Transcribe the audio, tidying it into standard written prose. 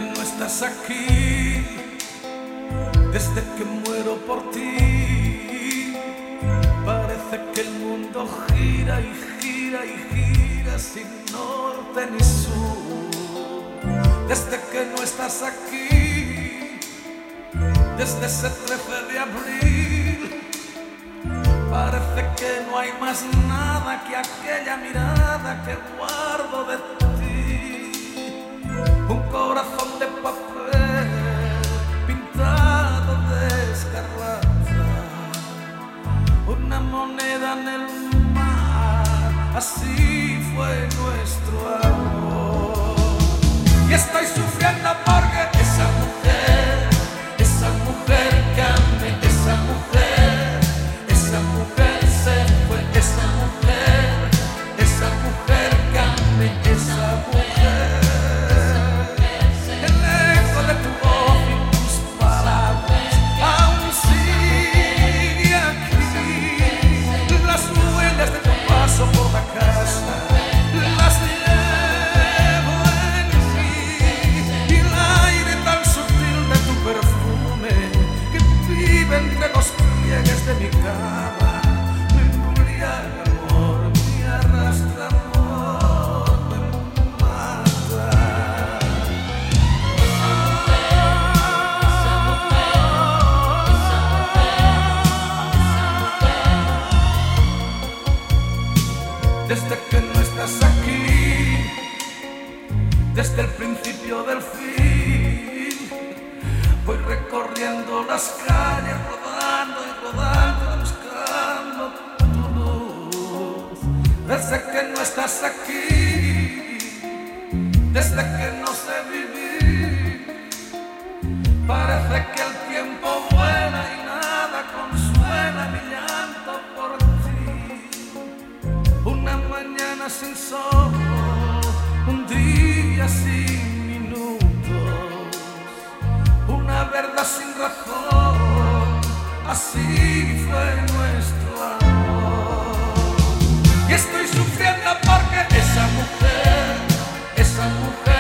no estás aquí, desde que muero por ti, parece que el mundo gira y gira y gira sin norte ni sur. Desde que no estás aquí, desde ese 13 de abril, parece que no hay más nada que aquella mirada que guardo de ti. Un corazón de papel pintado de escarlata, una moneda en el mar, así fue nuestro amor. Y estoy sufriendo porque esa mujer que amé, esa mujer se fue, esa mujer que amé, esa mujer. El eco de tu voz y tus palabras aún sigue aquí. Las huellas de tu paso por la casa las llevo en mí, y el aire tan sutil de tu perfume que vive entre los pliegues de mi cama me embriaga, amor, me arrastra, amor, me mata. Desde que no estás aquí, desde el principio del fin, voy recorriendo las calles, rodando y rodando, buscando tu luz. Desde que no estás aquí, desde que no sé vivir, parece que el tiempo vuela y nada consuela mi llanto por ti. Una mañana sin sol, un día sin minutos, una verdad sin razón, así fue nuestro amor. Y estoy sufriendo porque esa mujer